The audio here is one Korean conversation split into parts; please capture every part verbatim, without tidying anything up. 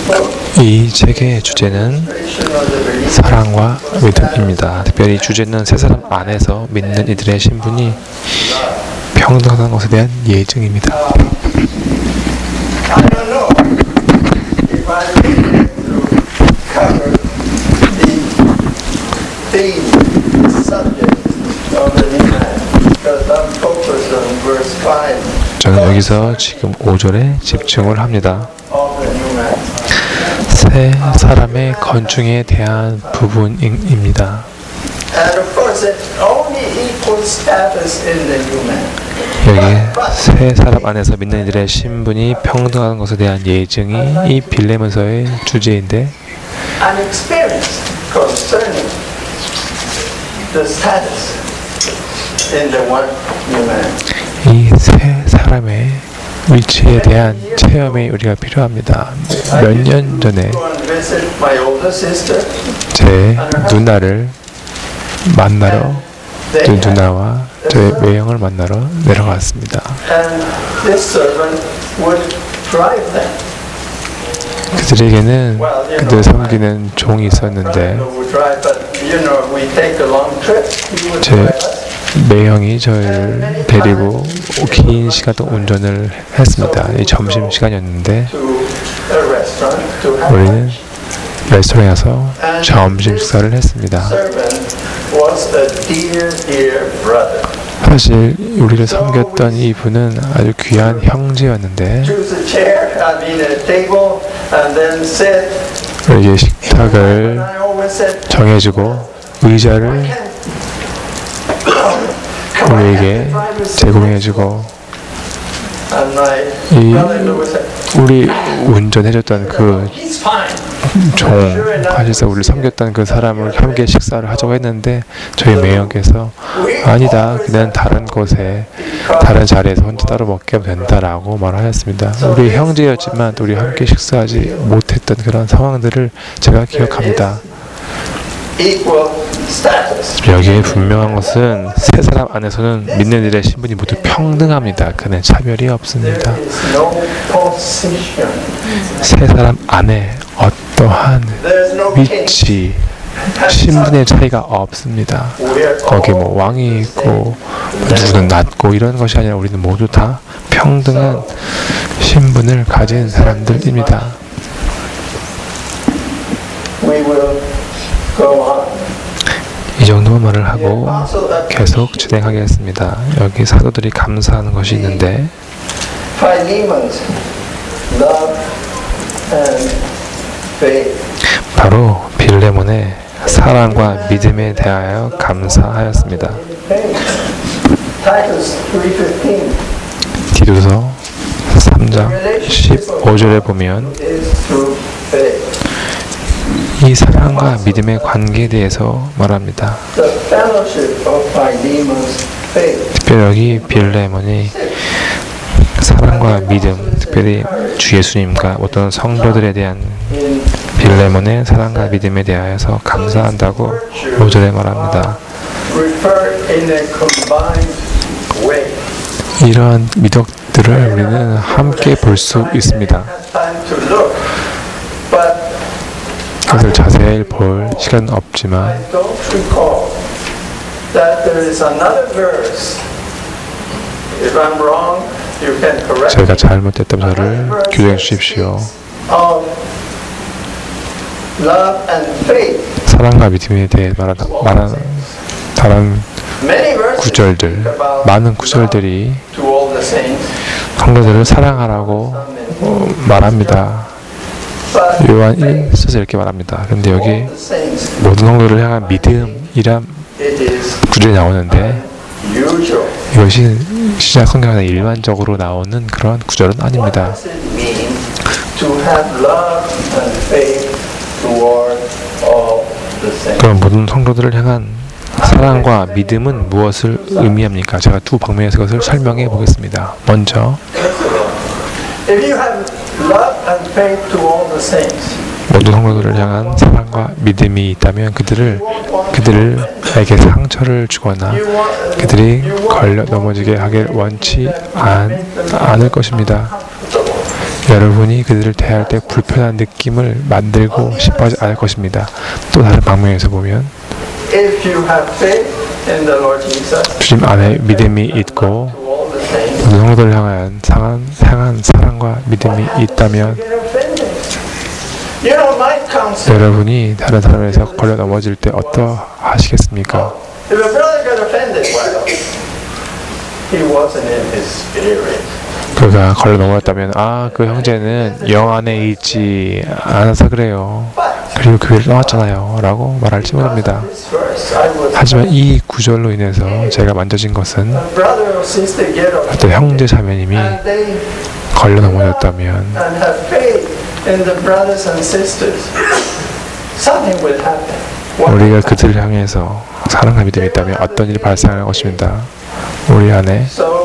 이 책의 주제는 사랑과 믿음입니다. 특별히 주제는 세 사람 안에서 믿는 이들의 신분이 평등하다는 것에 대한 예증입니다. 저는 여기서 지금 오 절에 집중을 합니다. 세 사람의 건중에 대한 부분입니다. 여기 세 사람 안에서 믿는 이들의 신분이 평등한 것에 대한 예증이 이 빌레몬서의 주제인데, 이 세 사람의 위치에 대한 체험이 우리가 필요합니다. 몇 년 전에 제 누나를 만나러, 제 누나와 제 외형을 만나러 내려갔습니다. 그들에게는 그들 섬기는 종이 있었는데, 제 매형이 저를 데리고 긴 시간 동안 운전을 했습니다. 이 점심 시간이었는데 우리는 레스토랑에서 점심 식사를 했습니다. 사실 우리를 섬겼던 이 분은 아주 귀한 형제였는데, 우리에게 식탁을 정해주고 의자를 우리에게 제공해주고, 이 우리 운전해줬던 그 종, 사실상 우리를 섬겼던 그 사람을 함께 식사를 하자고 했는데 저희 매형께서 아니다, 그냥 다른 곳에 다른 자리에서 혼자 따로 먹게 하면 된다라고 말하였습니다. 우리 형제였지만 우리 함께 식사하지 못했던 그런 상황들을 제가 기억합니다. 여기에 분명한 것은 세 사람 안에서는 믿는 이들의 신분이 모두 평등합니다. 그는 차별이 없습니다. 세 사람 안에 어떠한 위치, 신분의 차이가 없습니다. 거기에 뭐 왕이 있고 누구는 낮고 이런 것이 아니라 우리는 모두 다 평등한 신분을 가진 사람들입니다. 이 정도만 말을 하고 계속 진행하겠습니다. 여기 사도들이 감사하는 것이 있는데, 바로 빌레몬의 사랑과 믿음에 대하여 감사하였습니다. 디도서 삼 장 십오 절에 보면 이 사랑과 믿음의 관계에 대해서 말합니다. 특별히 여기 빌레몬이 사랑과 믿음, 특별히 주 예수님과 어떤 성도들에 대한 빌레몬의 사랑과 믿음에 대하여서 감사한다고 오 절에 말합니다. 이러한 미덕들을 우리는 함께 볼 수 있습니다. 그것을 자세히 볼 시간은 없지만, 제가 잘못했다면 저를 규정해 주십시오. 사랑과 믿음에 대해 말하는, 말하는 다른 구절들, 많은 구절들이 성도들을 사랑하라고 어, 말합니다. 요한 일 서서 이렇게 말합니다. 그런데 여기 모든 성도를 향한 믿음이란 구절이 나오는데, 이것이 신약 성경에 일반적으로 나오는 그런 구절은 아닙니다. 그럼 모든 성도들을 향한 사랑과 믿음은 무엇을 의미합니까? 제가 두 방면에서 그것을 설명해 보겠습니다. 먼저, 모든 성도들을 향한 사랑과 믿음이 있다면 그들을 그들에게 상처를 주거나 그들이 걸려 넘어지게 하길 원치 않, 않을 것입니다. 여러분이 그들을 대할 때 불편한 느낌을 만들고 싶어 하지 않을 것입니다. 또 다른 방면에서 보면 주님 안에 믿음이 있고 모든 성도를 향한 상한, 상한 사랑과 믿음이 있다면 여러분이 다른 사람에서 걸려 넘어질 때 어떠하시겠습니까? 그가 걸려 넘어졌다면 아, 그 형제는 영 안에 있지 않아서 그래요. 그리고 교회를 떠났잖아요 라고 말할지 모릅니다. 하지만 이 구절로 인해서 제가 만져진 것은 어떤 형제 자매님이 걸려 넘어졌다면 우리가 그들을 향해서 사랑과 믿음이 있다면 어떤 일이 발생할 것입니다. 우리 안에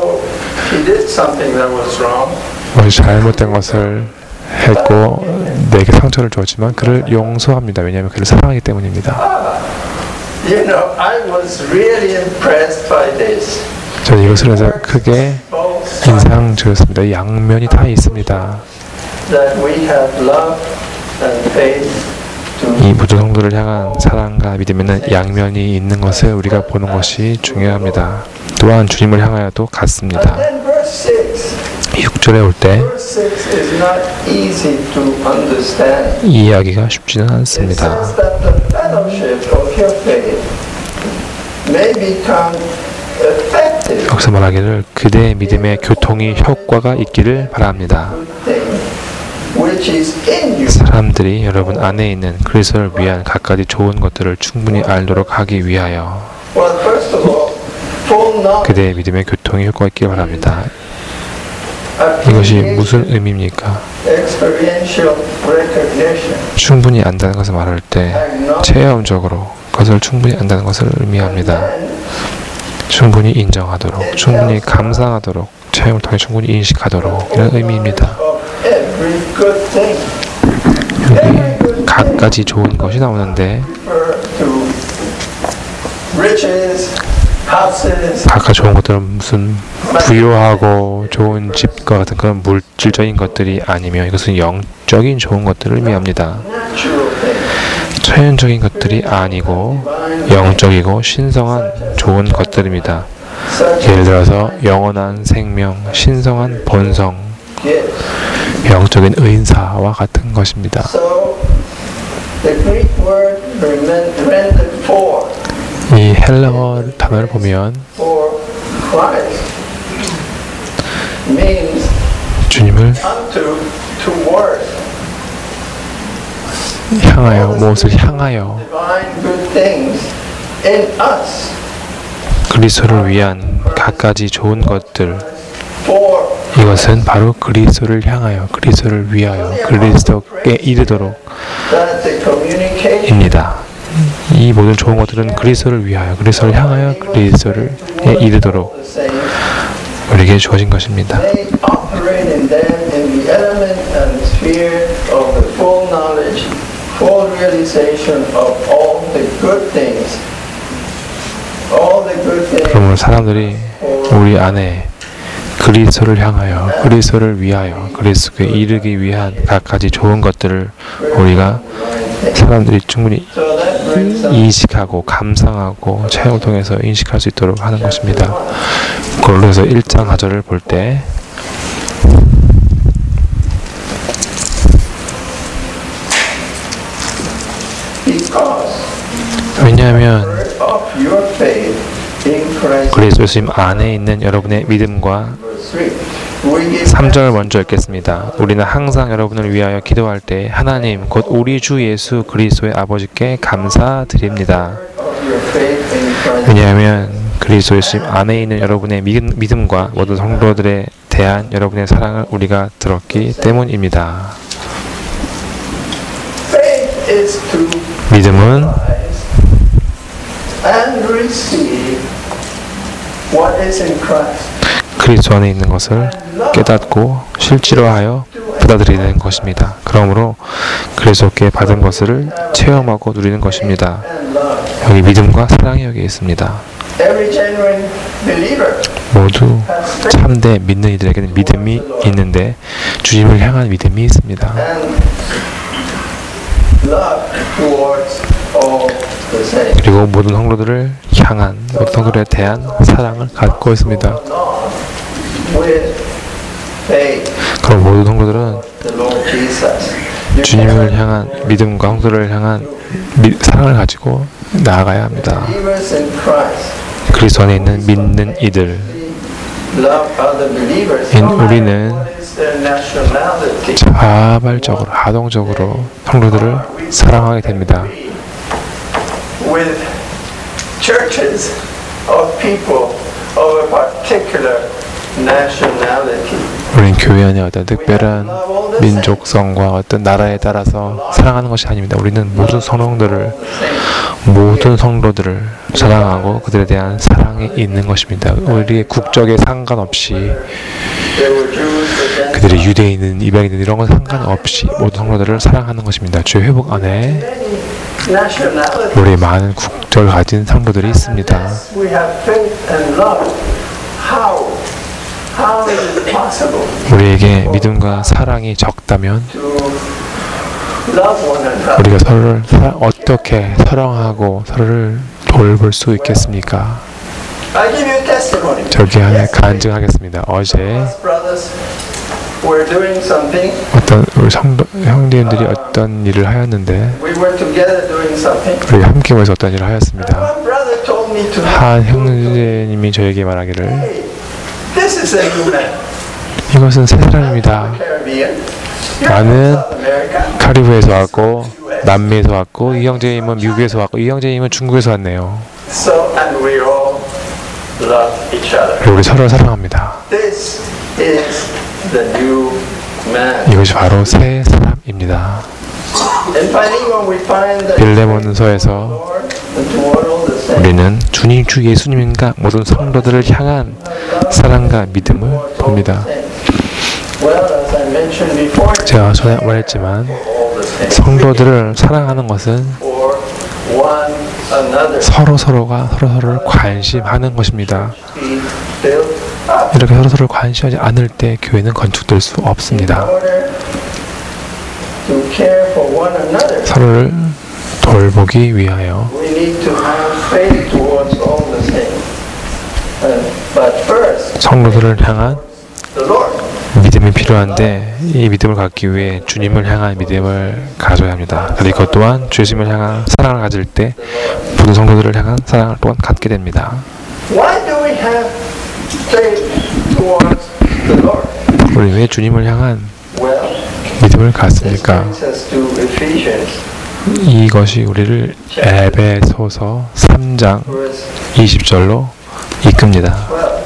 무엇이 잘못된 것을 했고 내게 상처를 주었지만 그를 용서합니다. 왜냐하면 그를 사랑하기 때문입니다. 저는 이것을 해서 크게 인상 주었습니다. 이 양면이 다 있습니다. 이 모든 성도를 향한 사랑과 믿음에는 양면이 있는 것을 우리가 보는 것이 중요합니다. 또한 주님을 향하여도 같습니다. 육 절에 올 때 이해하기가 쉽지는 않습니다. 여기서 말하기를 그대의 믿음의 교통이 효과가 있기를 바랍니다. 사람들이 여러분 안에 있는 그리스도를 위한 각가지 좋은 것들을 충분히 알도록 하기 위하여 그대의 믿음의 교통이 효과가 있기를 바랍니다. 이것이 무슨 의미입니까? 충분히 안다는 것을 말할 때 체험적으로 그것을 충분히 안다는 것을 의미합니다. 충분히 인정하도록, 충분히 감상하도록, 체험을 통해 충분히 인식하도록 이런 의미입니다. 여기 각가지 좋은 것이 나오는데 각각 좋은 것들은 무슨 부유하고 좋은 집과 같은 그런 물질적인 것들이 아니며 이것은 영적인 좋은 것들을 의미합니다. 자연적인 것들이 아니고 영적이고 신성한 좋은 것들입니다. 예를 들어서 영원한 생명, 신성한 본성, 영적인 의인사와 같은 것입니다. 이 헬라어 단어를 보면 주님을 향하여, 무엇을 향하여 그리스도를 위한 갖가지 좋은 것들, 이것은 바로 그리스도를 향하여, 그리스도를 위하여, 그리스도께 이르도록 입니다. 이 모든 좋은 것들은 그리스도를 위하여, 그리스도를 향하여, 그리스도를 이르도록 우리에게 주어진 것입니다. 그러므로 사람들이 우리 안에 그리스도를 향하여, 그리스도를 위하여, 그리스도에 이르기 위한 각가지 좋은 것들을 우리가 사람들이 충분히 인식하고 감상하고 체험을 통해서 인식할 수 있도록 하는 것입니다. 골로새서 일 장 사 절을 볼 때 왜냐하면 그리스도 예수님 안에 있는 여러분의 믿음과 삼 절을 먼저 읽겠습니다. 우리는 항상 여러분을 위하여 기도할 때 하나님 곧 우리 주 예수 그리스도의 아버지께 감사드립니다. 왜냐하면 그리스도 예수님 안에 있는 여러분의 믿음과 모든 성도들에 대한 여러분의 사랑을 우리가 들었기 때문입니다. 믿음은 그리스도 안에 있는 것을 깨닫고 실제로하여 받아들이는 것입니다. 그러므로 그리스도께 받은 것을 체험하고 누리는 것입니다. 여기 믿음과 사랑이 여기 있습니다. Every genuine believer 모두 has faith 참되 믿는 이들에게는 믿음이 있는데 주님을 향한 믿음이 있습니다. and love towards all the saints. 그리고 모든 성도들을 향한 모든 성도들에 대한 사랑을 갖고 있습니다. Not with faith, 그럼 모든 성도들은 the Lord Jesus. You 주님을 cannot 향한 믿음과 성도를 향한 미, 사랑을 가지고 나아가야 합니다. believers in Christ 그리스도 안에 있는 믿는 이들, love other believers. 인 No matter 우리는 what is their nationality. 자발적으로, 하동적으로 성도들을 사랑하게 됩니다. With churches of people of a particular nationality. 우리는 교회 안에 어떤 특별한 민족성과 어떤 나라에 따라서 사랑하는 것이 아닙니다. 우리는 모든 성도들을 모든 성도들을 사랑하고 그들에 대한 사랑이 있는 것입니다. 우리의 국적에 상관없이 There were Jews, the Gentiles. 그들이 유대인은 이방인은 이런 건 상관없이 모든 성도들을 사랑하는 것입니다. 주의 회복 안에 Nationality. 우리 많은 국적을 가진 성도들이 있습니다. Unless we have faith and love, how? How is it possible 우리에게 믿음과 사랑이 적다면 to love one another? 우리가 서로를 사, 어떻게 사랑하고 서로를 돌볼 수 있겠습니까? I give you a testimony. 저기 하나 Yes, 간증하겠습니다. 어제 us brothers were doing something. 어떤 우리 성도, 형제님들이 어떤 일을 하였는데 We were together doing something. 우리 함께 모여서 어떤 일을 And 하였습니다. one brother told me to 한 형제님이 저에게 말하기를 Hey, this is a new man. 이것은 새 사람입니다. Caribbean. You're 나는 from South America. 카리브에서 왔고 남미에서 왔고 이 형제님은 미국에서 왔고 이 형제님은 중국에서 왔네요. So and we all love each other. 그리고 우리 서로 사랑합니다. This is the new man. 이것이 바로 새 사람입니다. In Philemon we find that 빌레몬서에서 Lord and toward all the saints. 우리는 주님 주 예수님과 모든 성도들을 향한 사랑과 믿음을 봅니다. Well, as I mentioned before, 제가 전에 말했지만 all the saints 성도들을 사랑하는 것은 for one another. 서로 서로가 서로 서로를 관심하는 것입니다. Be built up 이렇게 서로 서로를 관심하지 않을 때 교회는 건축될 수 in 없습니다. order to care for one another. 서로를 돌보기 위하여 We need to have faith towards all the saints. Uh, but first, 성도들을 향한 the Lord. 믿음이 필요한데 이 믿음을 갖기 위해 주님을 향한 믿음을 가져야 합니다. 그리고 그것 또한 주 예수님을 향한 사랑을 가질 때 모든 성도들을 향한 사랑을 또한 갖게 됩니다. Why do we have faith towards the Lord? 우리 왜 주님을 향한 Well, 믿음을 this 갖습니까? brings us to Ephesians, 이것이 우리를 에베소서 삼 장 verse 이십 절로 이끕니다. twelve.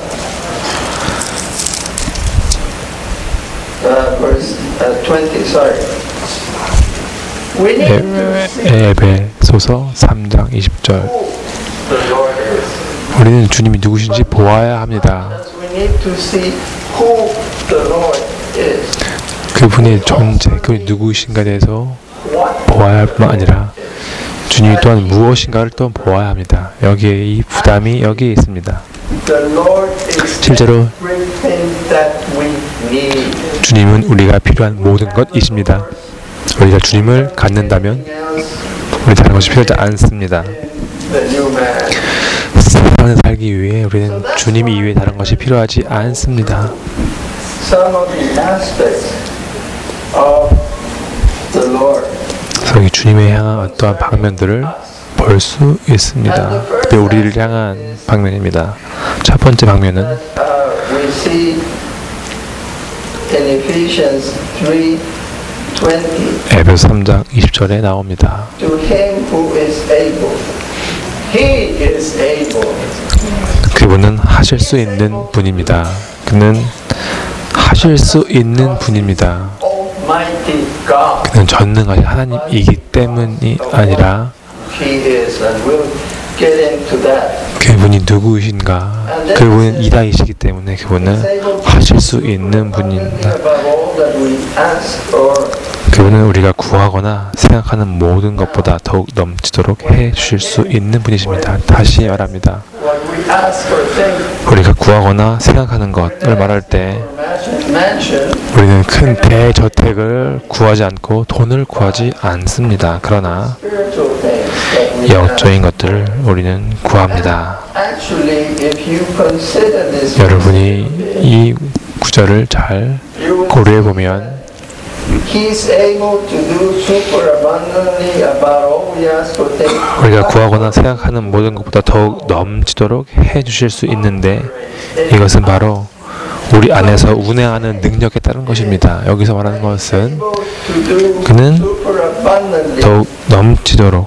Uh, verse uh, twenty, sorry. We need to see 에베소서 삼 장 이십 절. who the Lord is. 우리는 주님이 누구신지 보아야 합니다. We need to see who the Lord is. 그분의 존재, 그분이 누구신가에 대해서 What 보아야 할 뿐만 아니라 주님이 또한 무엇인가를 또한 보아야 합니다. 여기에 이 부담이 여기에 있습니다. the Lord is 실제로 everything that we need. 주님은 우리가 필요한 모든 것이십니다. 우리가 주님을 갖는다면 Else 우리 다른 것이 필요하지 않습니다. the new man. 세상을 살기 위해 우리는 주님 이외에 다른 것이 필요하지 않습니다. Some of the aspects of the Lord. 그래서 이 주님에 향한 어떠한 방면들을 볼 수 있습니다. 특히 우리를 향한 방면입니다. 첫 번째 방면은 Uh, we see in Ephesians three twenty. 에베소 삼 장 이십 절에 나옵니다. To him who is able. He is able. 그분은 하실 수 있는 분입니다. 그는 하실 수 있는 분입니다. Almighty God. 그는 전능하신 하나님이기 때문이 아니라 He is, and we'll get into that. 그분이 누구이신가 그분은 이다이시기 때문에 그분은 하실 수 있는 분입니다. 그분은 우리가 구하거나 생각하는 모든 것보다 더욱 넘치도록 해 주실 수 있는 분이십니다. 다시 말합니다. 우리가 구하거나 생각하는 것을 말할 때 우리는 큰 대저택을 구하지 않고 돈을 구하지 않습니다. 그러나 영적인 것들을 우리는 구합니다. 여러분이 이 구절을 잘 고려해 보면 우리가 구하거나 생각하는 모든 것보다 더욱 넘치도록 해 주실 수 있는데 이것은 바로 우리 안에서 운행하는 능력에 따른 것입니다. 여기서 말하는 것은 그는 더욱 넘치도록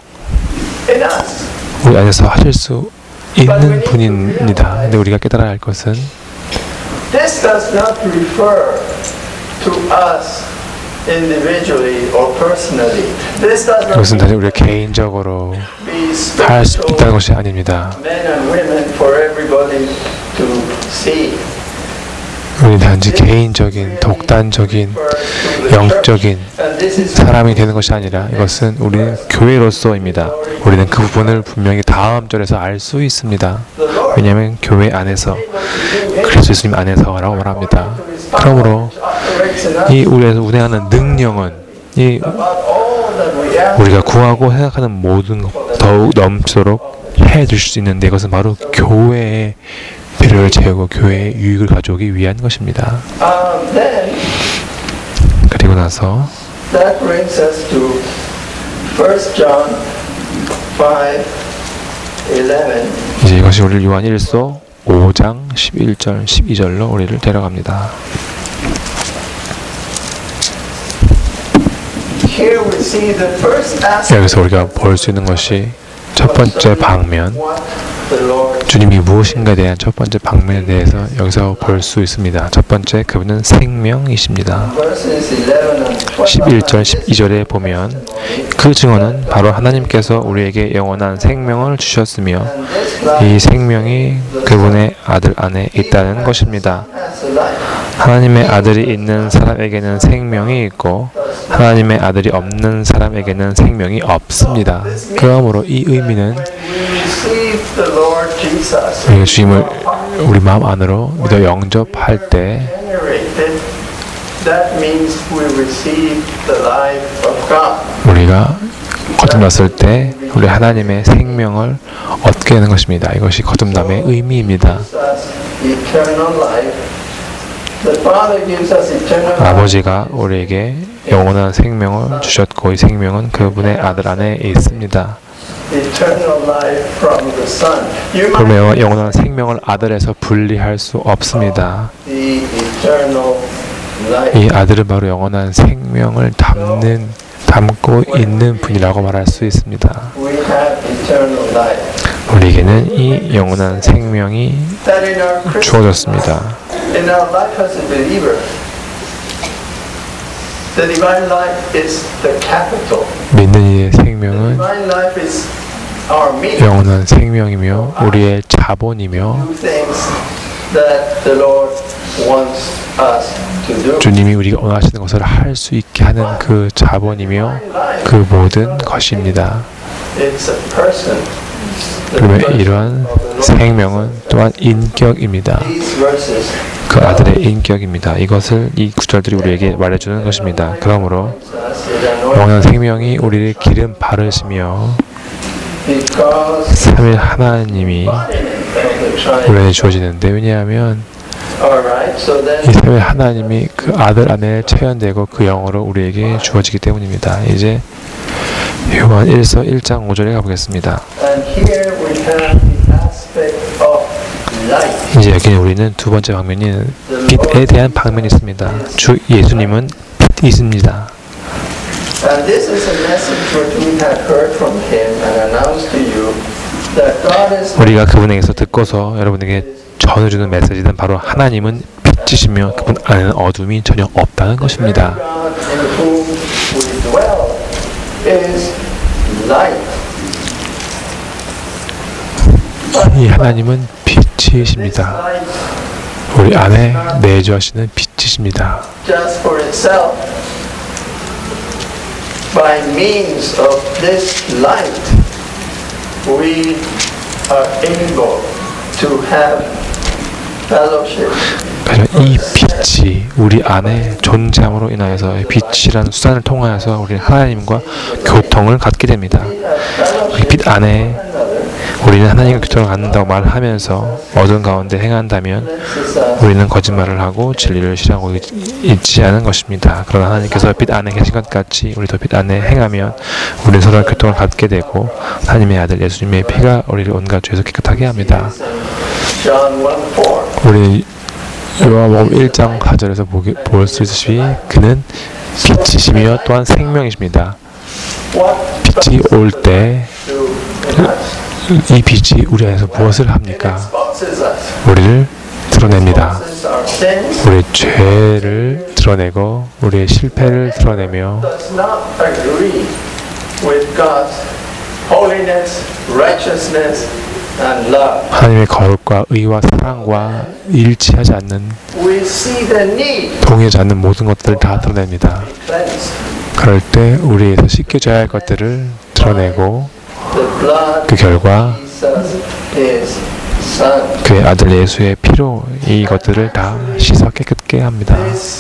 우리 안에서 하실 수 있는 분입니다. 근데 우리가 깨달아야 할 것은 This does not refer to us individually or personally. This does not 이것은 단지 우리가 개인적으로 be 할 수 special 있다는 것이 아닙니다. men and women for everybody to see. 우리 단지 개인적인, 독단적인, 영적인 사람이 되는 것이 아니라 이것은 우리는 교회로서입니다. 우리는 그 부분을 분명히 다음 절에서 알 수 있습니다. 왜냐하면 교회 안에서 그리스도 예수님 안에서라고 말합니다. 그러므로 이 우리에서 운행하는 능력은 이 우리가 구하고 생각하는 모든 것 더욱 넘치도록 해 주실 수 있는데 이것은 바로 교회의 필요를 채우고 교회의 유익을 가져오기 위한 것입니다. Um, then 그리고 나서 that brings us to First John five eleven. 이제 이것이 우리를 요한 일서 오 장 십일 절 십이 절로 우리를 데려갑니다. Here we see the first aspect 여기서 우리가 볼 수 있는 것이 첫 번째 방면, what the Lord 주님이 무엇인가에 대한 첫 번째 방면에 대해서 여기서 볼 수 있습니다. 첫 번째, 그분은 생명이십니다. verses eleven and twelve. 십일 절 십이 절에 보면 그 증언은 바로 하나님께서 우리에게 영원한 생명을 주셨으며 이 생명이 그분의 아들 안에 있다는 것입니다. Has a life. 하나님의 아들이 있는 사람에게는 생명이 있고 하나님의 아들이 없는 사람에게는 생명이 없습니다. 그러므로 이 의미는 We receive the Lord Jesus. 우리가 주님을 우리 마음 안으로 믿어 영접할 때 Generated. That means we receive the life of God. 우리가 거듭났을 때 우리 하나님의 생명을 얻게 되는 것입니다. 이것이 거듭남의 의미입니다. Gives us eternal life. The Father gives us eternal life. 아버지가 우리에게 영원한 생명을 주셨고 이 생명은 그분의 아들 안에 있습니다. Eternal life from the Son. You might 그러면 영원한 생명을 아들에서 분리할 수 없습니다. the eternal life. 이 아들은 바로 영원한 생명을 담는 담고 있는 분이라고 말할 수 있습니다. We have eternal life. 우리에게는 이 영원한 생명이 That in our Christian 주어졌습니다. in our life as a believer, the divine life is the capital. 믿는 이의 The 생명은 divine life is our means. 영원한 생명이며 우리의 자본이며 Do things that the Lord wants us to do. 주님이 우리가 원하시는 것을 할 수 있게 하는 그 자본이며 그 모든 것입니다. It's a person. The 그러면 person 이러한 of the Lord. 생명은 또한 인격입니다. These verses 그 아들의 인격입니다. 이것을 이 구절들이 우리에게 말해주는 것입니다. 그러므로 us it anoints 영원한 생명이 우리를 기름 바르시며 because 삼위 하나님이 of the triune. 우리에게 주어지는데 왜냐하면 Alright, so then 이 삼위 하나님이 그 아들 안에 체현되고 그 영으로 우리에게 주어지기 때문입니다. 이제 요한 일서 일 장 오 절에 가보겠습니다. and here we have the aspect of light. 이제 여기는 우리는 두 번째 방면인 빛에 대한 방면이 있습니다. 주 예수님은 빛이십니다. And this is a message which we have heard from him and announced to you that God is 우리가 그분에게서 듣고서 여러분에게 전해주는 메시지는 바로 하나님은 빛이시며 그분 안에는 어둠이 전혀 없다는 것입니다. God in whom we dwell is light. 이 하나님은 빛, 빛이십니다. light 우리 안에 내주하시는 빛이십니다. just for itself. By means of this light, we are able to have fellowship. 그래서 이 빛이 우리 안에 존재함으로 인하여서 빛이라는 수단을 통하여서 우리 하나님과 교통을 갖게 됩니다. 이 빛 안에 우리는 하나님과 교통을 갖는다고 말하면서 어두운 가운데 행한다면 우리는 거짓말을 하고 진리를 실행하고 있지 않은 것입니다. 그러나 하나님께서 빛 안에 계신 것 같이 우리도 빛 안에 행하면 우리는 서로 교통을 갖게 되고 하나님의 아들 예수님의 피가 우리를 온갖 죄에서 깨끗하게 합니다. 우리 요한복음 일 장 사 절에서 볼 수 있듯이 그는 빛이시며 또한 생명이십니다. 빛이 올 때 이 빛이 우리 안에서 무엇을 합니까? 우리를 드러냅니다. 우리의 죄를 드러내고 우리의 실패를 드러내며 하나님의 거룩과 의와 사랑과 일치하지 않는 동의하지 않는 모든 것들을 다 드러냅니다. 그럴 때 우리에서 씻겨져야 할 것들을 드러내고 그 결과 그의 아들 예수의 피로 이것들을 다 씻어 깨끗게 합니다.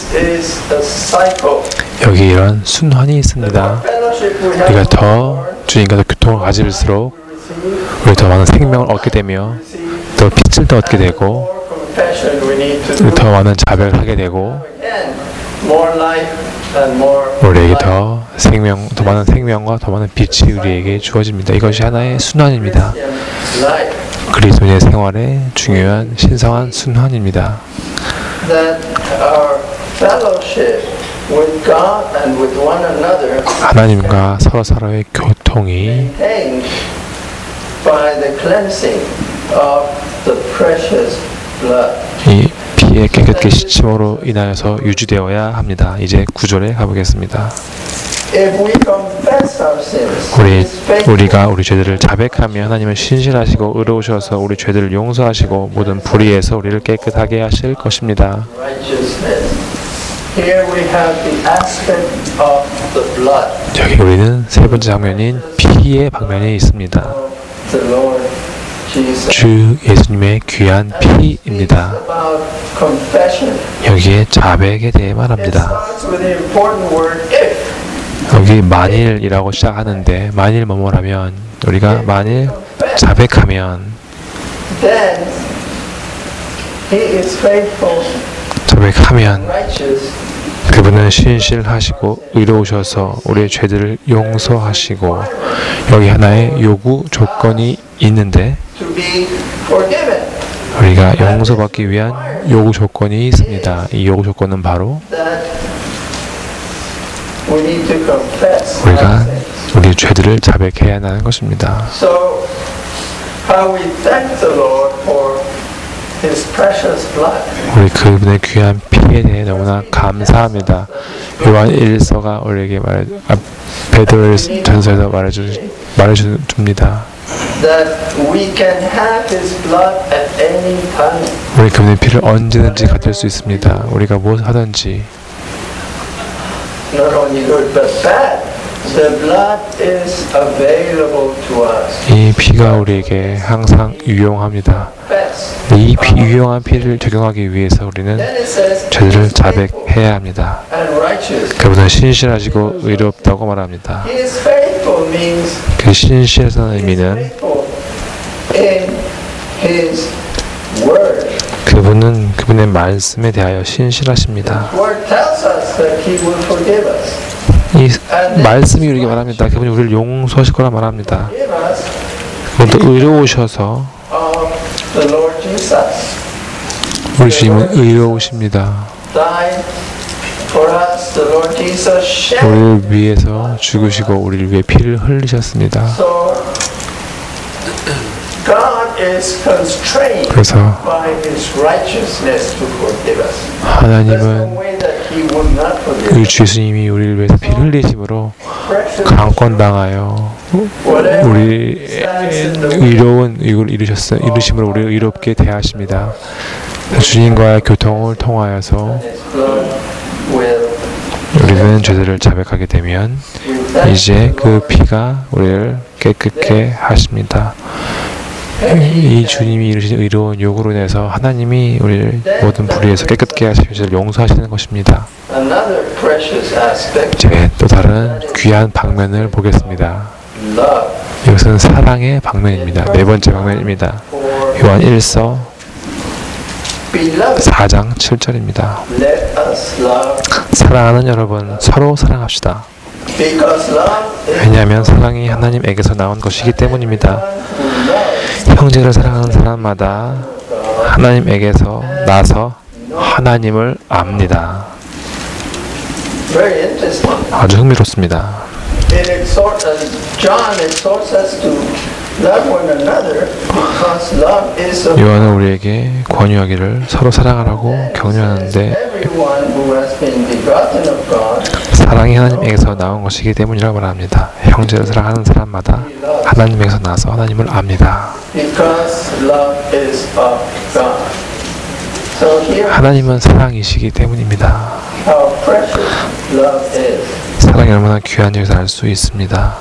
여기 이런 순환이 있습니다. 우리가 더 주님과 교통을 가질수록 우리 더 많은 생명을 얻게 되며 더 빛을 더 얻게 되고 더 많은 자백을 하게 되고 우리에게 더 생명, 더 많은 생명과 더 많은 빛이 우리에게 주어집니다. 이것이 하나의 순환입니다. 그리스도인의 생활의 중요한 신성한 순환입니다. 하나님과 서로 서로의 교통이 이 피의 깨끗게 씻음으로 인하여서 유지되어야 합니다. 이제 구절에 가보겠습니다. 우리, 우리가 우리 죄들을 자백하며 하나님은 신실하시고 의로우셔서 우리 죄들을 용서하시고 모든 불의에서 우리를 깨끗하게 하실 것입니다. 여기 우리는 세 번째 장면인 피의 방면에 있습니다. 주 예수님의 귀한 피입니다. 여기에 자백에 대해 말합니다. 여기 만일이라고 시작하는데 만일 뭐뭐라면 우리가 만일 자백하면 자백하면 그분은 신실하시고 의로우셔서 우리의 죄들을 용서하시고 여기 하나의 요구 조건이 있는데 우리가 용서받기 위한 요구 조건이 있습니다. 이 요구 조건은 바로 우리가 우리 죄들을 자백해야 한다는 것입니다. 우리 그분의 귀한 피에 대해 너무나 감사합니다. 요한 일서가 우리에게 말해, 아, 베드로 전서에서 말해주, 말해줍니다. 우리 그분의 피를 언제든지 가질 수 있습니다. 우리가 무엇을 하든지. 이 피가 우리에게 항상 유용합니다. 이 피, 유용한 피를 적용하기 위해서 우리는 죄를 자백해야 합니다. 그분은 신실하시고 의롭다고 말합니다. 그 신실하다는 의미는 그분은 그분의 말씀에 대하여 신실하십니다. 이 말씀이 우리에게 말합니다. 그분이 우리를 용서하실 거라 말합니다. 그분도 의로우셔서 우리 주님은 의로우십니다. 우리를 위해서 죽으시고 우리를 위해 피를 흘리셨습니다. is constrained 그래서 by His righteousness to forgive us. There's no 하나님은 way that He would not forgive 우리 us. 주님이 우리를 위해서 피를 흘리심으로 Precious 강권당하여 whatever 우리 stands in the way. 의로운 이걸 이루셨어 이루심으로 우리를 의롭게 대하십니다. 주님과의 교통을 통하여서 His blood will. 우리는 죄들을 자백하게 되면 이제 그 피가 우리를 깨끗게 하십니다. 이 주님이 이루신 의로운 요구로 인해서 하나님이 우리를 모든 불의에서 깨끗게 하시고 죄를 용서하시는 것입니다. Another precious aspect, 이제 또 다른 귀한 방면을 보겠습니다. love. 이것은 사랑의 방면입니다. 네 번째 방면입니다. For 요한 일서 beloved, 사 장 칠 절입니다. let us love, 사랑하는 여러분, 서로 사랑합시다. because love is 왜냐하면 사랑이 하나님에게서 나온 것이기 때문입니다. who loves 형제를 사랑하는 사람마다 하나님에게서 나서 하나님을 압니다. very interesting. 아주 흥미롭습니다. It exhorts us, John exhorts us to love one another because love is of 요한은 우리에게 권유하기를 서로 사랑하라고 격려하는데 everyone who has been begotten of God 사랑이 하나님에게서 나온 것이기 때문이라고 말합니다. 형제를 사랑하는 사람마다 하나님에게서 나서 하나님을 압니다. because love is of God. So here 하나님은 사랑이시기 때문입니다. how precious love is. 사랑이 얼마나 귀한지를 알 수 있습니다.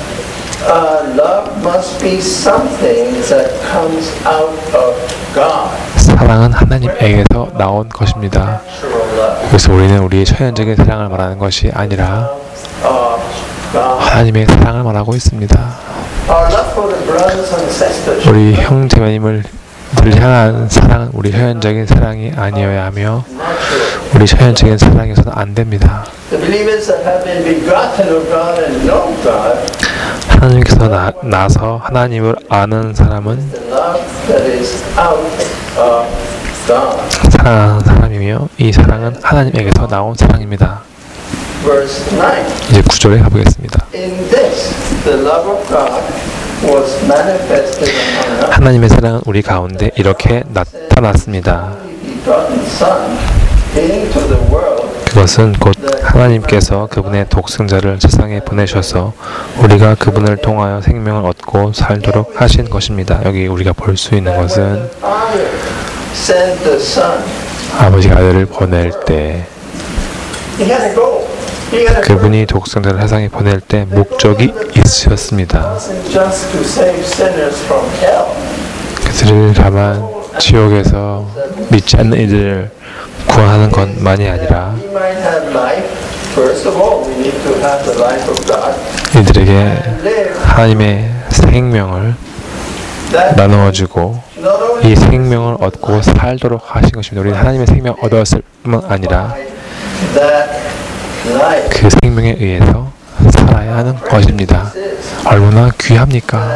Uh, love must be something that comes out of God. 사랑은 하나님에게서 나온 것입니다. Natural love. 그래서 우리는 우리의 처연적인 사랑을 말하는 것이 아니라 Of God. 하나님의 사랑을 말하고 있습니다. Our love for the brothers and sisters. 우리 형제님을 늘 향한 사랑은 우리 처연적인 사랑이 아니어야 하며 Natural. 우리 처연적인 사랑에서는 안 됩니다. The believers that have been begotten of God and know God, 하나님께서 나, 나서 하나님을 아는 사람은 the love that is out of God. 사랑하는 사람이며 이 사랑은 하나님에게서 나온 사랑입니다. Verse nine. 이제 구 절에 가보겠습니다. In this, the love of God was manifested among us. 하나님의 사랑은 우리 가운데 이렇게 나타났습니다. Only begotten Son into the world. 그것은 곧 하나님께서 그분의 독생자를 세상에 보내셔서 우리가 그분을 통하여 생명을 얻고 살도록 하신 것입니다. 여기 우리가 볼 수 있는 것은 Father sent the Son. 아버지가 아들을 보낼 때 He had a goal. He had a 그분이 독생자를 세상에 보낼 때 목적이 있으셨습니다. wasn't just to save sinners from hell. 그들을 다만 지옥에서 믿지 않는 이들을 구원하는 것만이 아니라 We might have life. First of all, we need to have the life of God. 이들에게 Live 하나님의 생명을 that 나누어주고 not only 이 생명을 얻고 살도록 하신 것입니다. 우리는 하나님의 생명을 얻었을 뿐만 아니라 that life 그 생명에 의해서 살아야 하는 것입니다. is. 얼마나 귀합니까?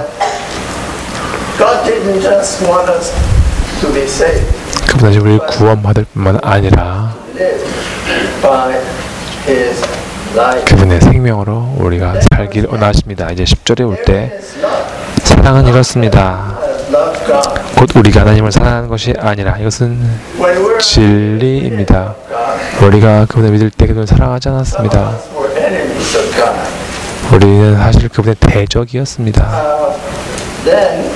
God didn't just want us to be saved, 그분이 우리를 구원받을 뿐만 아니라 live by His life. 그분의 생명으로 우리가 살기를 원하십니다. 이제 십 절에 올 때 It's love. 사랑은 이렇습니다. Has loved God. 곧 우리가 하나님을 사랑하는 것이 아니라 이것은 When we're 진리입니다. God, 우리가 그분을 믿을 때 그분을 사랑하지 some of 않았습니다. us were enemies of God. 우리는 사실 그분의 대적이었습니다. Uh, then,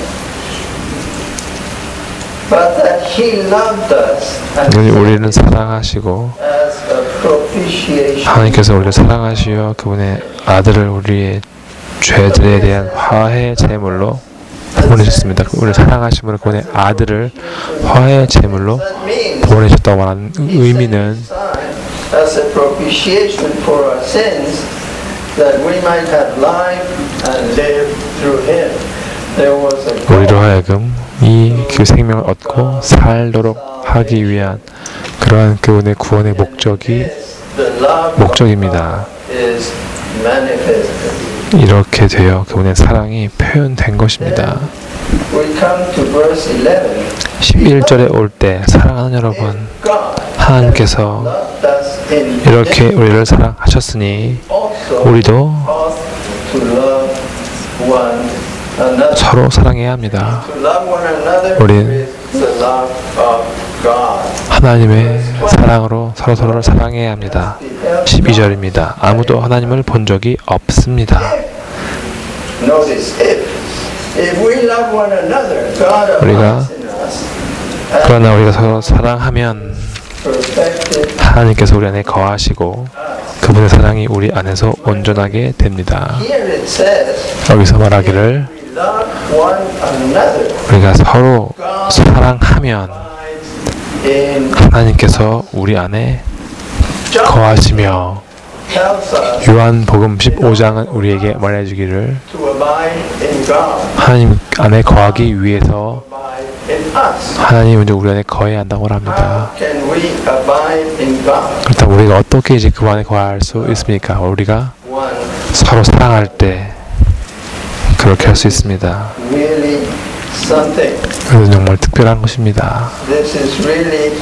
but that He loved us and 그분이 sent 우리는 사랑하시고 as a propitiation. 하나님께서 우리를 사랑하시어 그분의 아들을 우리의 죄들에 대한 화해 제물로 보내셨습니다. 우리를 사랑하심으로 그분의 아들을 화해 제물로 That means 보내셨다고 말하는 He 의미는 sent His Son as a propitiation for our sins, that we might have life and live through Him. There was a 우리로 goal. 하여금 이 그 생명을 얻고 살도록 하기 위한 그러한 그분의 구원의 목적이 The love of 목적입니다. God is manifested. 이렇게 되어 그분의 사랑이 표현된 것입니다. We come to verse eleven. 십일 절에 올 때 사랑하는 여러분, God 하나님께서 loved us in 이렇게 우리를 사랑하셨으니 also 우리도 ought to love one another. 서로 사랑해야 합니다. To love one another 우린 with the love of God. 하나님의 사랑으로 서로 서로를 사랑해야 합니다. 십이 절입니다. 아무도 하나님을 본 적이 없습니다. Notice, if, if we love one another, God 우리가 abides in us, 그러나 우리가 서로 사랑하면 perfected 하나님께서 우리 안에 거하시고 그분의 사랑이 우리 안에서 온전하게 됩니다. Here it says, 여기서 말하기를 we love one another. 우리가 서로 사랑하면 In 하나님께서 우리 안에 John 거하시며 tells us 요한복음 십오 장은 우리에게 말해주기를 to abide in God, 하나님 안에 거하기 위해서 abide in us. 하나님 먼저 우리 안에 거해야 한다고 합니다. How can we abide in God? 그렇다면 우리가 어떻게 이제 그 안에 거할 수 있습니까? 우리가 One, 서로 사랑할 때 그렇게 할 수 있습니다. really something. 그것은 정말 특별한 것입니다. This is really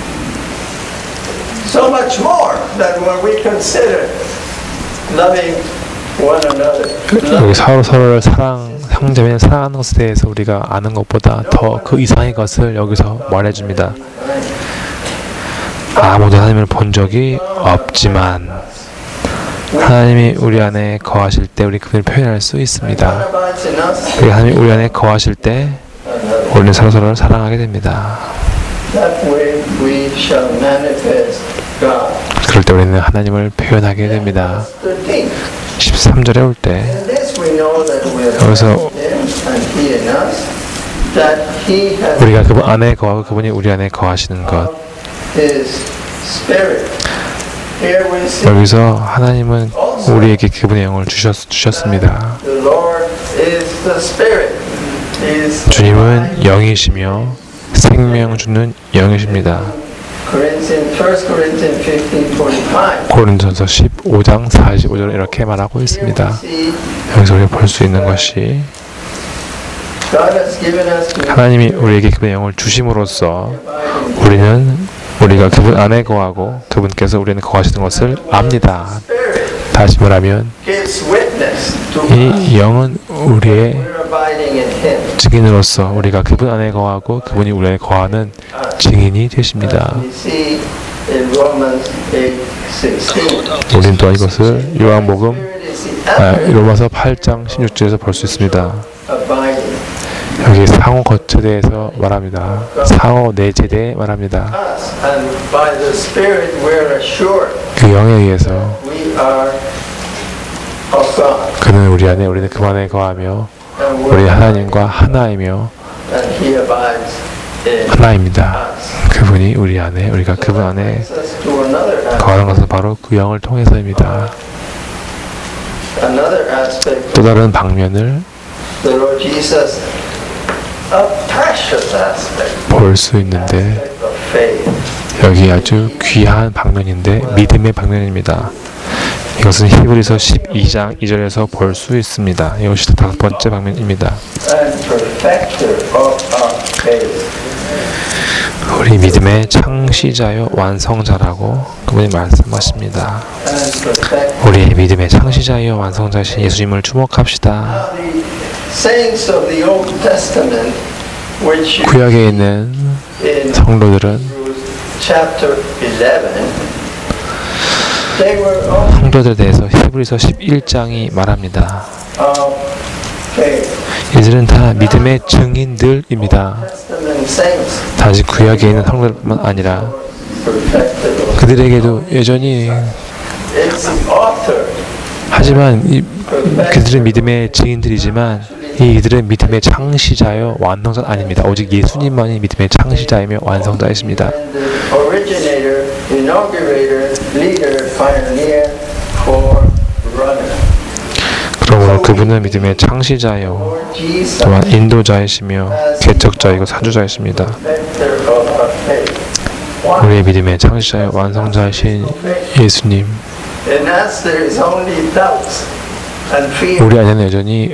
so much more than what we consider loving one another. 여기 서로 서로를 사랑, 형제면 사랑하는 것에 대해서 우리가 아는 것보다 더 그 이상의 것을 여기서 말해줍니다. 아무도 하나님을 본 적이 없지만 하나님이 우리 안에 거하실 때 우리 그분을 표현할 수 있습니다. Abides in us, 우리 하나님이 우리 안에 거하실 때 another. 우리는 서로 서로를 사랑하게 됩니다. That way we shall manifest God. 그럴 때 우리는 하나님을 표현하게 됩니다. thirteen. 십삼 절에 올 때 In this we know that we are 여기서 in Him and He in us, that He has 우리가 그분 안에 거하고 그분이 우리 안에 거하시는 것. His Spirit. Here we see 여기서 하나님은 우리에게 그분의 영을 주셨, 주셨습니다. the Lord is the Spirit. He is 주님은 영이시며 생명 주는 영이십니다. Corinthians, First Corinthians fifteen forty-five. 고린도전서 십오 장 사십오 절에 이렇게 말하고 있습니다. See, 여기서 우리가 볼 수 있는 것이 God has given us the 하나님이 우리에게 그분의 영을 주심으로써 우리는 우리가 그분 안에 거하고 그분께서 우리는 거하시는 것을 압니다. Spirit 다시 말하면 gives witness to 이 영은 우리의 we're abiding in Him. 증인으로서 우리가 그분 안에 거하고 그분이 우리 안에 거하는 증인이 되십니다. We see in Romans eight sixteen. 우리는 또한 이것을 요한복음 Spirit is the 아, evidence 로마서 팔 장 십육 절에서 볼 수 있습니다. abiding 여기 상호 거처에 대해서 말합니다. 상호 내재에 대해 말합니다. us, and by the Spirit we're assured 그 영에 의해서 we are of God, 그는 우리 안에 우리는 그 안에 거하며 and 우리 we're 하나님과 하나이며 and He abides in 하나입니다. us. 그분이 우리 안에 우리가 그분 안에 Brings us to another aspect. 거하는 것은 바로 그 영을 통해서입니다. Another aspect 또 다른 방면을 the Lord Jesus, a precious aspect, 볼 수 있는데 aspect of faith. 여기 아주 귀한 방면인데 믿음의 방면입니다. 이것은 히브리서 십이 장 이 절에서 볼 수 있습니다. 이것이 다섯 번째 방면입니다. And perfecter of our faith. 우리 믿음의 창시자요 완성자라고 그분이 말씀하십니다. And perfect. 우리의 믿음의 창시자요 완성자신 예수님을 주목합시다. Now the saints of the Old Testament, which you 구약에 있는 in 성도들은 Hebrews chapter eleven, they were all 성도들에 대해서 히브리서 십일 장이 말합니다. of faith. 이들은 다 믿음의 증인들입니다. Testament saints, 단지 구약에 있는 성도들뿐만 아니라 perfected of 그들에게도 여전히 It's the author. 하지만 이, 그들은 믿음의 증인들이지만 이 이들은 믿음의 창시자요 완성자 아닙니다. 오직 예수님만이 믿음의 창시자이며 완성자이십니다. And the originator, inaugurator, leader, pioneer, forerunner. 그러므로 그분은 믿음의 창시자요 Lord Jesus, 또한 인도자이시며 개척자이고 사주자이십니다. perfecter of our faith. Why? 우리의 믿음의 창시자요 완성자이신 예수님, And as there is only doubts and fear, 우리 안에는 여전히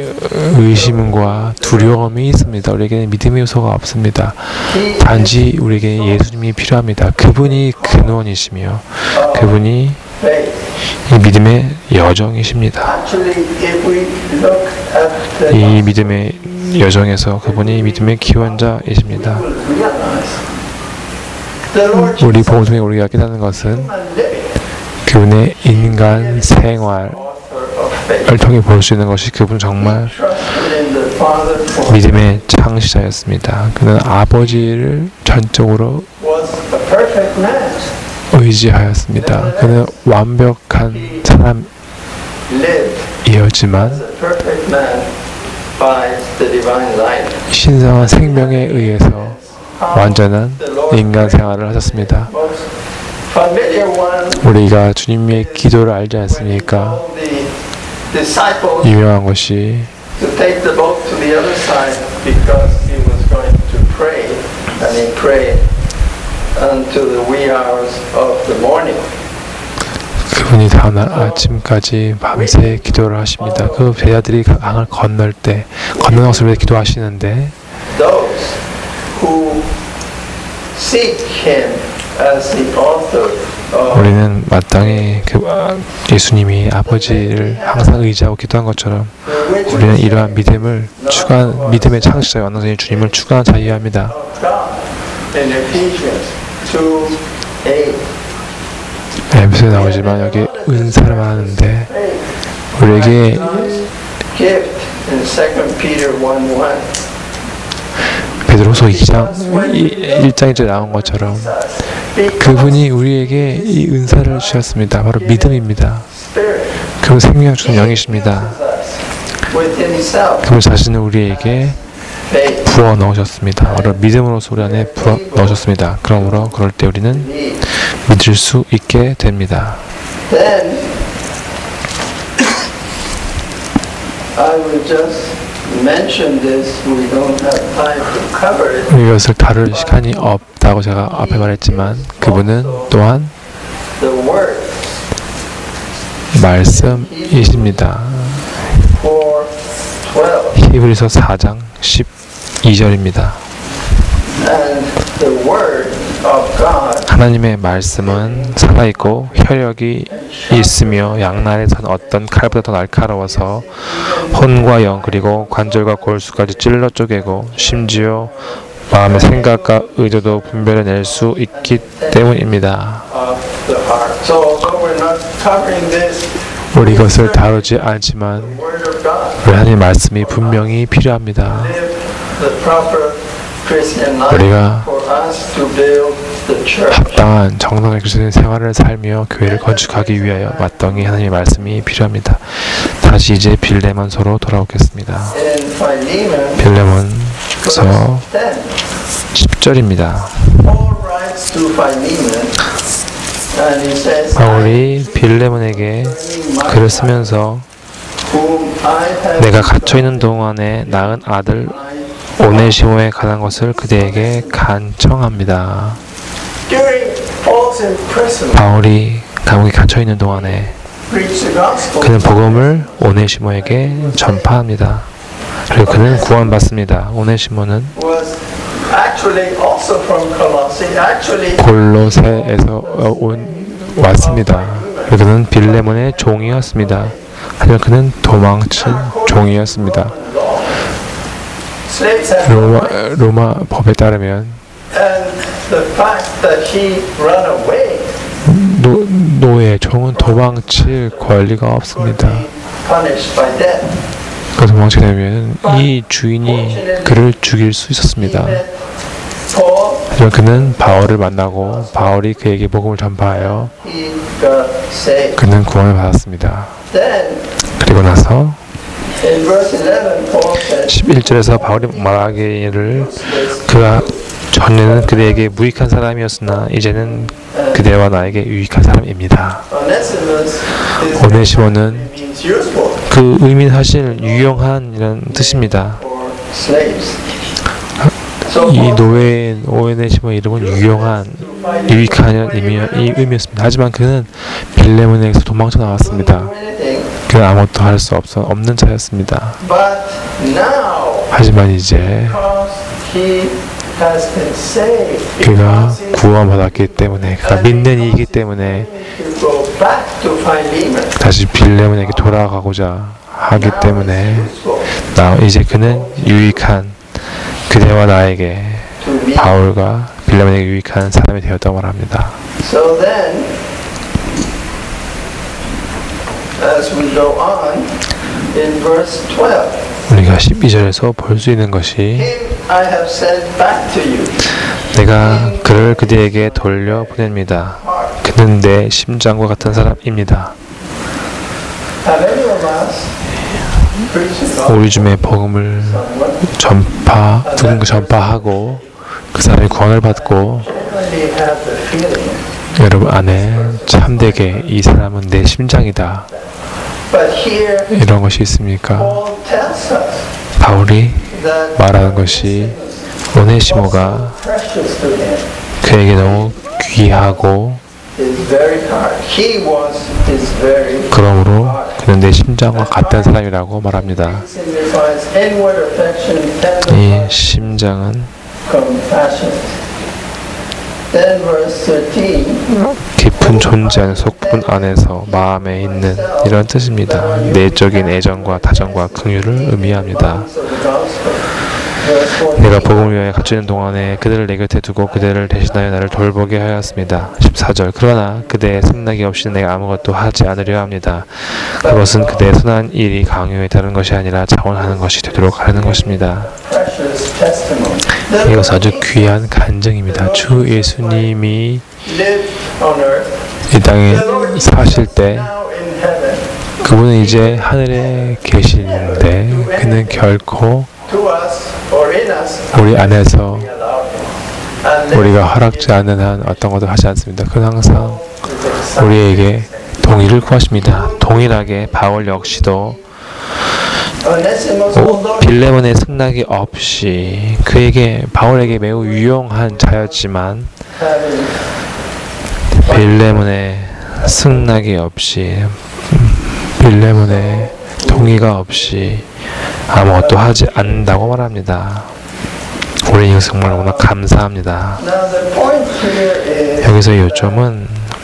의심과 두려움이 있습니다. 우리에게는 믿음의 요소가 없습니다. He 단지 우리에게 예수님이 필요합니다. 그분이 근원이시며 그분이 faith. 이 믿음의 여정이십니다. Actually, if we look at the 이 믿음의 여정에서 그분이 믿음의 기원자이십니다. will realize the Lord 우리 Jesus 복음 통해 우리가 깨닫는 것은 human living, 그분의 인간 생활을 author of faith. 통해 볼 수 있는 것이 그분 정말 Trusted in the Father for 믿음의 창시자였습니다. 그는 아버지를 전적으로 was a perfect man. 의지하였습니다. 그는 완벽한 Lived 사람이었지만 as a perfect man by the divine life. 신성한 생명에 의해서 완전한 인간 생활을 하셨습니다. Most familiar one 우리가 주님의 기도를 알지 않습니까? told the disciples 유명한 것이 to take the boat to the other side because he was going to pray, and he prayed until the wee hours of the morning. 그분이 다음날 아침까지 밤새 기도를 하십니다. 그 제자들이 강을 건널 때 건너는 것을 위해 기도하시는데 Those who seek him as the author of 우리는 마땅히 그 아, 예수님이 아버지를 항상 의지하고 기도한 것처럼 우리는 이러한 믿음을 추구한 믿음의 창시자 완성자인 주님을 추구한 자여야 합니다. God in Ephesians two eight. 에베소에 나오지만 여기 은사를 말하는데 우리에게 Gift in Second Peter one one. 베드로서 이 장 일 장에 나온 것처럼 그분이 우리에게 이 은사를 주셨습니다. 바로 믿음입니다. Spirit 그분 생명 주는 영이십니다. with himself. 그분 자신을 우리에게 Faith. 부어 넣으셨습니다. 바로 믿음으로써 우리 안에 부어 넣으셨습니다. 그러므로 그럴 때 우리는 Believe. 믿을 수 있게 됩니다. Then I will just mention this. We don't have time to cover it. 이것을 다룰 시간이 없다고 제가 앞에 말했지만 그분은 또한 The word 말씀이십니다. four twelve 히브리서 사 장 십이 절입니다. and the word of God 하나님의 말씀은 살아있고 혈력이 있으며 양날에선 어떤 칼보다 더 날카로워서 혼과 영 그리고 관절과 골수까지 찔러 쪼개고 심지어 마음의 생각과 의도도 분별해낼 수 있기 때문입니다. of the heart. So although we're not covering this, 우리 이것을 다루지 않지만 word of God 우리 하나님의 말씀이 분명히 필요합니다. live the proper Christian life 우리가 for us to build the church. 합당한 정당한 그리스도인 생활을 살며 교회를 건축하기 위하여 마땅히 하나님의 말씀이 필요합니다. 다시 이제 빌레몬서로 돌아오겠습니다. In Philemon, 빌레몬서 verse ten, 십 절입니다. Paul writes to Philemon, and he says, 바울이 빌레몬에게 글을 쓰면서 whom I have 내가 갇혀있는 동안에 낳은 아들 오네시모에 관한 것을 그대에게 간청합니다. during Paul's imprisonment, 바울이 감옥에 갇혀있는 동안에 preached the gospel. 그는 복음을 오네시모에게 전파합니다. 그리고 그는 구원받습니다. 오네시모는 was actually also from Colossae. Actually, 골로새에서 어, 온 왔습니다. 그리고 그는 빌레몬의 종이었습니다. 하지만 그는 도망친 종이었습니다. slaves had 로마, 로마 법에 따르면 and the fact that he ran away 노, 노예, 종은 도망칠 권리가 would 없습니다. be punished by death. 그 도망치게 되면 이 주인이 그를 죽일 수 He 있었습니다. met Paul. 하지만 그는 바울을 만나고 바울이 그에게 복음을 전파하여 He got saved. 그는 구원을 받았습니다. Then 그리고 나서 in verse eleven, Paul said, 십일 절에서 바울이 말하기를 그가 전에는 그대에게 무익한 사람이었으나 이제는 그대와 나에게 유익한 사람입니다. Onesimus is 오네시모는 means useful 그 의미는 사실 유용한 이런 뜻입니다. for slaves. So 이 Paul 노예 오네시모 이름은 유용한, 유익한 의미, 이 의미였습니다. 하지만 그는 빌레몬에게서 도망쳐 나왔습니다. couldn't do anything, 그는 아무것도 할 수 없어 없는 자였습니다. but now 하지만 이제 because he has been saved, 그가 because he 구원받았기 때문에, 그가 믿는 이이기 때문에 to go back to Philemon. 다시 빌레몬에게 돌아가고자 하기 때문에 나 이제 그는 유익한 그대와 나에게 To me. 바울과 빌레몬에게 유익한 사람이 되었다고 말합니다. So then, as we go on, in verse twelve, 우리가 십이 절에서 볼 수 있는 것이 him I have sent back to you. 내가 그를 그대에게 돌려 보냅니다. 그는 내 심장과 같은 사람입니다. Have any of us preached the gospel 우리 중에 복음을 to someone? 전파, 누군가 전파하고 그 사람이 구원을 받고 Generally have the feeling, 여러분 안에 참되게 이 사람은 내 심장이다 but here 이런 것이 있습니까? Paul tells us 바울이 that 말하는 것이 오네시모가 precious to him 그에게 너무 귀하고 is very hard. He was his very 그러므로 그는 내 심장과 같은 사람이라고 말합니다. signifies inward affection, 이 tender 심장은 compassion. Then verse thirteen. 깊은 존재하는 속분 안에서 마음에 있는 이런 뜻입니다. 내적인 애정과 다정과 긍휼을 의미합니다. 내가 복음을 위하여 갇혀 있는 동안에 그들을 내 곁에 두고 그들을 대신하여 나를 돌보게 하였습니다. 십사 절 그러나 그대의 승낙이 없이는 내가 아무것도 하지 않으려 합니다. 그것은 그대의 선한 일이 강요에 따른 것이 아니라 자원하는 것이 되도록 하려는 것입니다. 이것은 아주 귀한 간증입니다. 주 예수님이 이 땅에 사실 때 그분은 이제 하늘에 계시는데 그는 결코 우리 안에서 우리가 허락지 않는 한 어떤 것도 하지 않습니다. 그는 항상 우리에게 동의를 구하십니다. 동일하게 바울 역시도 오, 빌레몬의 승낙이 없이 그에게 바울에게 매우 유용한 자였지만 빌레몬의 승낙이 없이 빌레몬의 동의가 없이 아무것도 하지 않는다고 말합니다. 우리 이거 정말 너무나 감사합니다. 여기서 요점은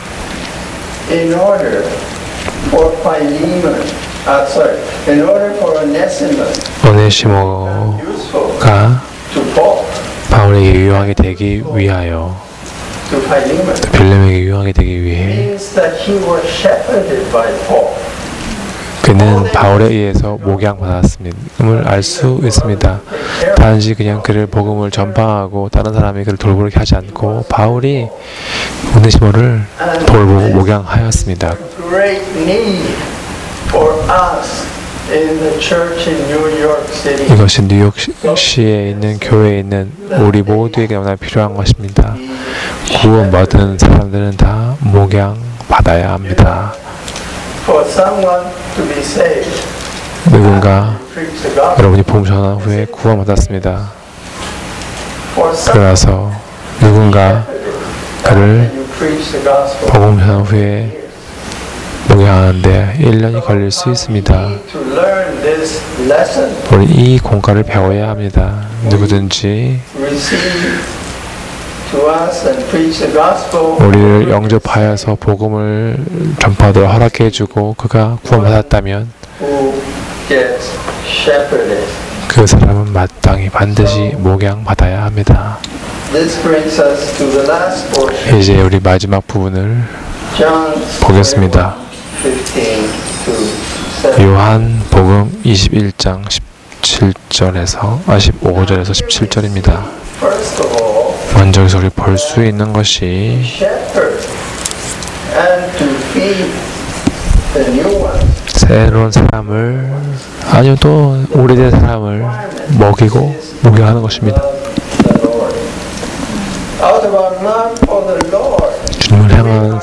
in order for Philemon, uh, sorry, in order for Onesimus 오네시모가 useful to Paul, 바울에게 유용하게 되기 위하여 to Philemon, 빌레몬에게 유용하게 되기 위해 means that he was shepherded by Paul. 그는 바울에 의해서 목양받았음을 알 수 있습니다. 단지 그냥 그를 복음을 전파하고 다른 사람이 그를 돌보게 하지 않고 바울이 오네시모를 돌보고 목양하였습니다. Great need for us in the church in New York City. 이것이 뉴욕시에 있는 교회에 있는 우리 모두에게 너무나 필요한 것입니다. 구원받은 사람들은 다 목양받아야 합니다. For someone to be saved, 누군가 preach the gospel. 여러분이 복음 전한 후에 구원받았습니다. For someone 그래서 누군가 그를 you preach the gospel. 복음 전한 후에 목양하는데 일 년이 걸릴 수 있습니다. To learn this lesson, 우리 이 공과를 배워야 합니다. 누구든지 receive to us and preach the gospel. 우리를 영접하여서 복음을 전파하도록 허락해주고 그가 구원받았다면 Who gets shepherded. 그 사람은 마땅히 반드시 목양받아야 합니다. This brings us to the last portion. 이제 우리 마지막 부분을 John 보겠습니다. fifteen to seventeen. 요한 복음 이십일 장 십칠 절에서 아 십오 절에서 십칠 절입니다. First of all, 먼저 여기서 우리 볼 수 있는 것이 shepherd and to feed the new ones. 새로운 사람을 아니요 또 오래된 사람을 먹이고 목양하는 것입니다. The Lord. Out of our love for the Lord, 주님을 향한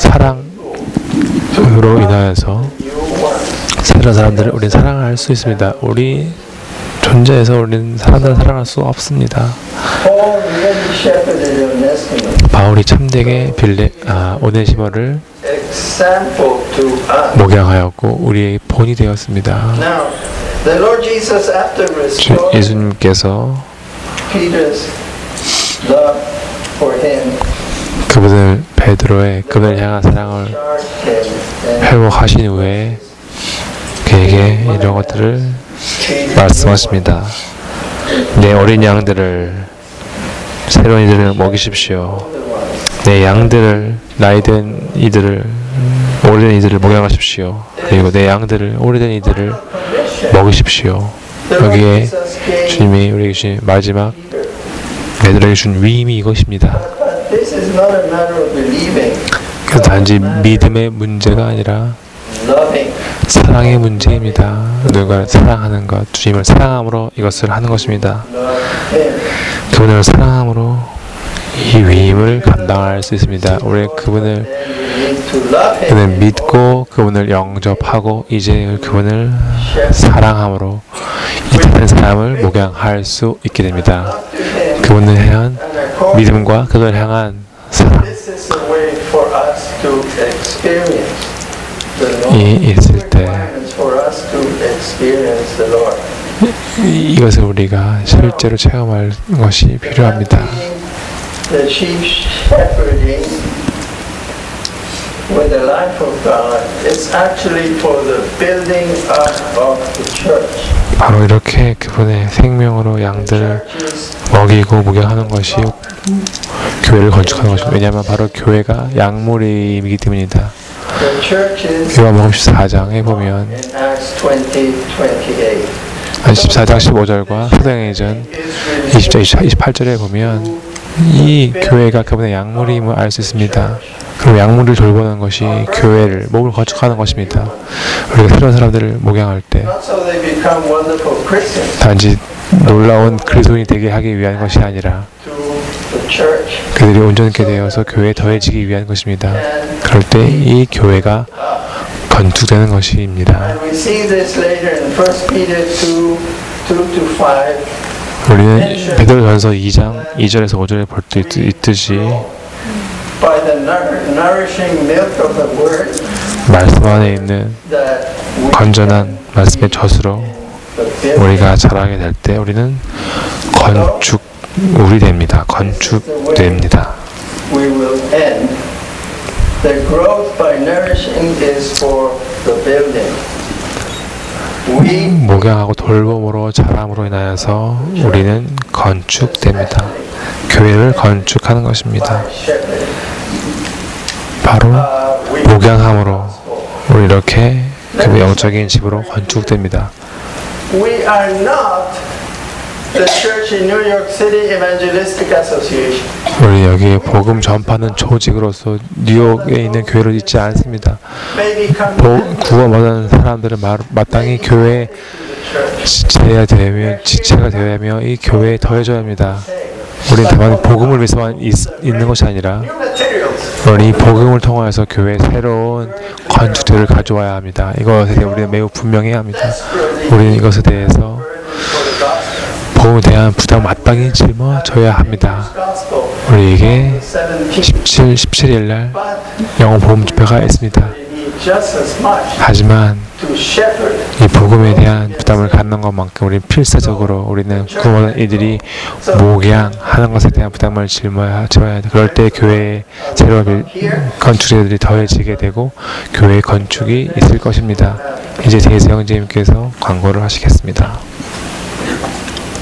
사랑으로 인하여서 new ones. 새로운 사람들을 우리는 사랑할 수 있습니다. 우리 존재에서 우리는 사람들을 사랑할 수 없습니다. Paul really shepherded Onesimus. 바울이 참되게 빌레 아, 오네시모를 Example to us. 목양하였고 우리의 본이 되었습니다. Now, the Lord Jesus, after 주 restoring 예수님께서 Peter's love for him, 그분을 베드로의 그를 향한 사랑을 charged him and 회복하신 후에 그에게 이런 것들을 말씀하십니다. 내 어린 양들을 새로운 이들을 먹이십시오. 내 양들을 나이든 이들을 오래된 이들을 목양하십시오. 그리고 내 양들을 오래된 이들을 먹이십시오. 여기에 주님이 우리에게 주신 마지막 베드로에게 준 위임이 이것입니다. this is not a matter of believing, 그 단지 믿음의 문제가 아니라 loving. 사랑의 문제입니다. 누군가를 사랑하는 것, 주님을 사랑함으로 이것을 하는 것입니다. Love him. 그분을 사랑함으로 이 위임을 감당할 수 있습니다. 우리 그분을 Then we need to love him. 그분을 믿고 그분을 영접하고 이제 그분을 사랑함으로 이 다른 사람을 목양할 수 있게 됩니다. 그분을 향한 믿음과 그걸 향한 사랑 This is the way for us to experience the 이 Lord. 있을 때 Requirements for us to experience the Lord. 이- 이것을 우리가 실제로 체험할 것이 필요합니다. The sheep shepherding with the life of God is actually for the building up of the church. 바로 이렇게 그분의 생명으로 양들을 Churches 먹이고 목양하는 것이 교회를 건축하는 것입니다. 왜냐하면 바로 교회가 양무리이기 때문이다. The church is 요한복음 십사 장에 보면 in Acts twenty twenty-eight. 한 십사 장 십오 절과 사도행전 이십 장 이십팔 절에 보면 이 교회가 그분의 양무리임을 알 수 있습니다. 그리고 양무리를 돌보는 것이 교회를 몸을 건축하는 것입니다. 우리가 새로운 사람들을 목양할 때 Not so they become wonderful Christians 단지 놀라운 그리스도인이 되게 하기 위한 것이 아니라 to the church. 그들이 온전케 되어서 교회에 더해지기 위한 것입니다. And, 그럴 때 이 교회가 건축되는 것입니다. and we see this later in First Peter two, two to five. 우리는 베드로전서 이 장 이 절에서 오 절에 볼 때 있듯이 By the nour- nourishing milk of the word 말씀 안에 있는 that we 건전한 말씀의 젖으로 the building 우리가 자라게 될 때 우리는 건축물이 됩니다. 건축됩니다. we will end. The growth by nourishing is for the building. We 목양하고 돌봄으로 자람으로 인하여서 우리는 건축됩니다. 교회를 건축하는 것입니다. shepherd. 바로 Uh, we 목양함으로 우리 이렇게 그 영적인 집으로 건축됩니다. We are not the church in New York City Evangelistic Association. 우리 여기 복음 전파하는 조직으로서 뉴욕에 있는 교회를 있지 않습니다. Maybe come 보, 구원받은 사람들은 마, 마땅히 교회에 to the church. 지체해야 되며 지체가 되어야 하며 이 교회에 더해져야 합니다. 우리는 다만 복음을 위해서만 있, 있는 것이 아니라 New materials. 우리 이 복음을 통하여서 교회에 새로운 건축들을 가져와야 합니다. 이것에 대해 우리는 매우 분명해야 합니다. 우리는 이것에 대해서 For the gospel. 복음에 대한 부담을 마땅히 짊어져야 합니다. Gospel. 우리에게 seventeenth. 십칠, 십칠 일 날 But 영어 복음 집회가 있습니다. we need just as much 하지만 to shepherd. 이 복음에 대한 부담을 갖는 것만큼 우리는 필사적으로 우리는 구원받은 이들이 목양하는 것에 대한 부담을 짊어야 져야 돼. 그럴 때 교회에 새로운 건축자들이 더해지게 되고 교회 건축이 있을 것입니다. 이제 대세 형제님께서 광고를 하시겠습니다.